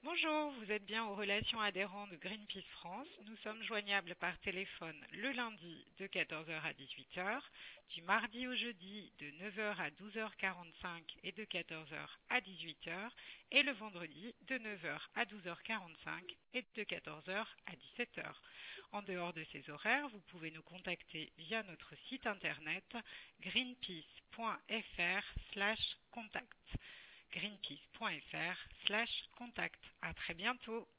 Bonjour, vous êtes bien aux relations adhérents de Greenpeace France. Nous sommes joignables par téléphone le lundi de 14 heures à 18 heures, du mardi au jeudi de 9 heures à 12h45 et de 14 heures à 18 heures, et le vendredi de 9 heures à 12h45 et de 14 heures à 17 heures. En dehors de ces horaires, vous pouvez nous contacter via notre site internet greenpeace.fr/contact. greenpeace.fr/contact. À très bientôt.